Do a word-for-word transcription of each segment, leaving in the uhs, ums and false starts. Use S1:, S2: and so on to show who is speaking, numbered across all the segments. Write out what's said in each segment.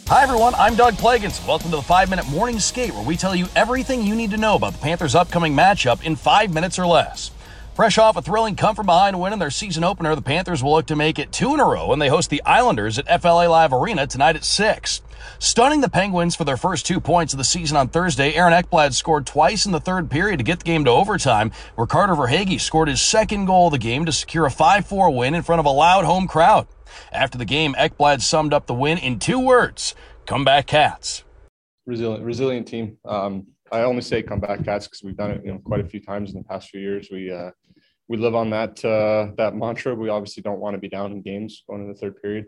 S1: Hi everyone, I'm Doug Plagens. Welcome to the five minute Morning Skate, where we tell you everything you need to know about the Panthers' upcoming matchup in five minutes or less. Fresh off a thrilling come-from-behind win in their season opener, the Panthers will look to make it two in a row when they host the Islanders at F L A Live Arena tonight at six. Stunning the Penguins for their first two points of the season on Thursday, Aaron Ekblad scored twice in the third period to get the game to overtime, where Carter Verhaeghe scored his second goal of the game to secure a five four win in front of a loud home crowd. After the game, Ekblad summed up the win in two words: comeback Cats.
S2: Resilient, resilient team. Um, I only say comeback Cats because we've done it, you know, quite a few times in the past few years. We uh, we live on that uh, that mantra. We obviously don't want to be down in games going in the third period.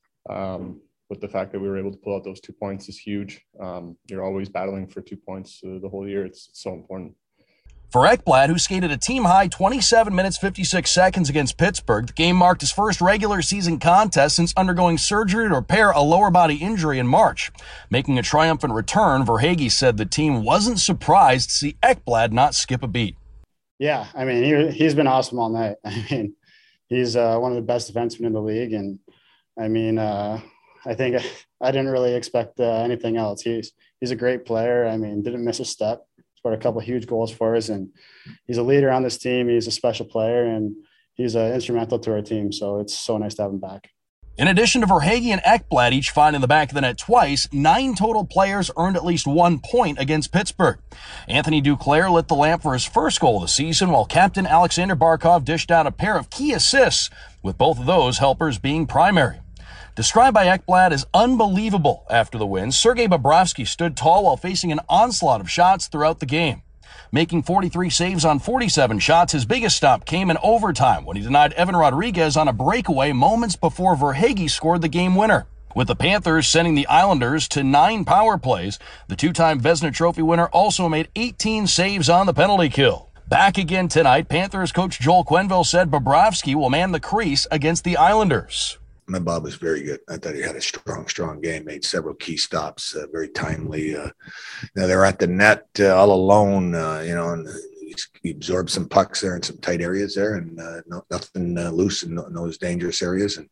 S2: Um, but the fact that we were able to pull out those two points is huge. Um, you're always battling for two points uh, the whole year. It's, it's so important.
S1: For Ekblad, who skated a team-high twenty-seven minutes fifty-six seconds against Pittsburgh, the game marked his first regular season contest since undergoing surgery to repair a lower body injury in March. Making a triumphant return, Verhaeghe said the team wasn't surprised to see Ekblad not skip a beat.
S3: Yeah, I mean, he, he's been awesome all night. I mean, he's uh, one of the best defensemen in the league, and I mean, uh, I think I didn't really expect uh, anything else. He's he's a great player. I mean, didn't miss a step. Scored a couple of huge goals for us, and he's a leader on this team. He's a special player, and he's uh, instrumental to our team, so it's so nice to have him back.
S1: In addition to Verhaeghe and Ekblad each finding the back of the net twice, nine total players earned at least one point against Pittsburgh. Anthony Duclair lit the lamp for his first goal of the season, while captain Alexander Barkov dished out a pair of key assists, with both of those helpers being primary. Described by Ekblad as unbelievable after the win, Sergei Bobrovsky stood tall while facing an onslaught of shots throughout the game. Making forty-three saves on forty-seven shots, his biggest stop came in overtime when he denied Evan Rodriguez on a breakaway moments before Verhaeghe scored the game winner. With the Panthers sending the Islanders to nine power plays, the two-time Vezina Trophy winner also made eighteen saves on the penalty kill. Back again tonight, Panthers coach Joel Quenneville said Bobrovsky will man the crease against the Islanders.
S4: My Bob was very good. I thought he had a strong, strong game, made several key stops, uh, very timely. Uh, now they're at the net uh, all alone, uh, you know, and he absorbed some pucks there in some tight areas there, and uh, no, nothing uh, loose in, in those dangerous areas. And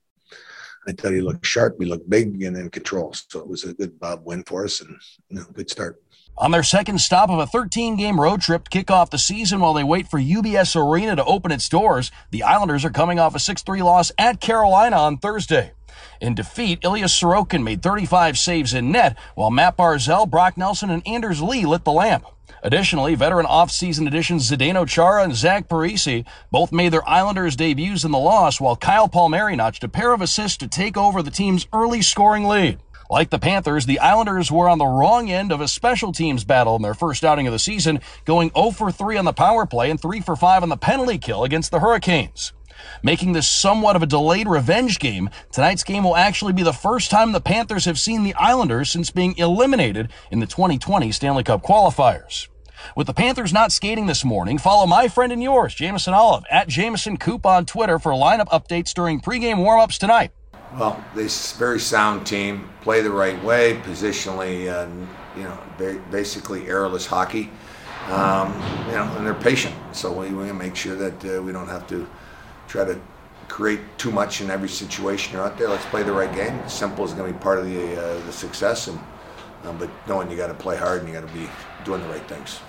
S4: I thought he looked sharp, he looked big and in control. So it was a good Bob win for us, and you know, good start.
S1: On their second stop of a thirteen-game road trip to kick off the season while they wait for U B S Arena to open its doors, the Islanders are coming off a six three loss at Carolina on Thursday. In defeat, Ilya Sorokin made thirty-five saves in net, while Matt Barzal, Brock Nelson, and Anders Lee lit the lamp. Additionally, veteran off-season additions Zdeno Chara and Zach Parise both made their Islanders debuts in the loss, while Kyle Palmieri notched a pair of assists to take over the team's early scoring lead. Like the Panthers, the Islanders were on the wrong end of a special teams battle in their first outing of the season, going oh for three on the power play and three for five on the penalty kill against the Hurricanes. Making this somewhat of a delayed revenge game, tonight's game will actually be the first time the Panthers have seen the Islanders since being eliminated in the twenty twenty Stanley Cup qualifiers. With the Panthers not skating this morning, follow my friend and yours, Jameson Olive, at Jameson Coop on Twitter for lineup updates during pregame warm-ups tonight.
S5: Well, this very sound team, play the right way, positionally, uh, you know, ba- basically errorless hockey, um, you know, and they're patient. So we want to make sure that uh, we don't have to try to create too much in every situation you're out there. Let's play the right game. Simple is going to be part of the uh, the success, and um, but knowing you got to play hard and you got to be doing the right things.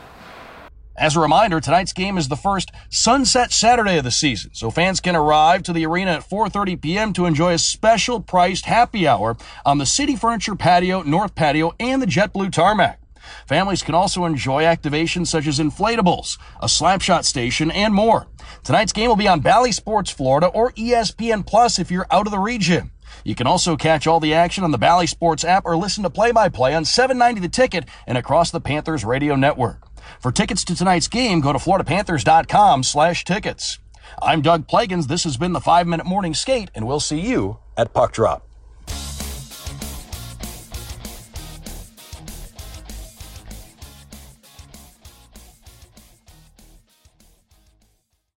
S1: As a reminder, tonight's game is the first Sunset Saturday of the season, so fans can arrive to the arena at four thirty p.m. to enjoy a special priced happy hour on the City Furniture Patio, North Patio, and the JetBlue Tarmac. Families can also enjoy activations such as inflatables, a slapshot station, and more. Tonight's game will be on Bally Sports Florida or E S P N Plus if you're out of the region. You can also catch all the action on the Bally Sports app or listen to play-by-play on seven ninety The Ticket and across the Panthers radio network. For tickets to tonight's game, go to florida panthers dot com slash tickets. I'm Doug Plagens. This has been the five minute Morning Skate, and we'll see you at Puck Drop.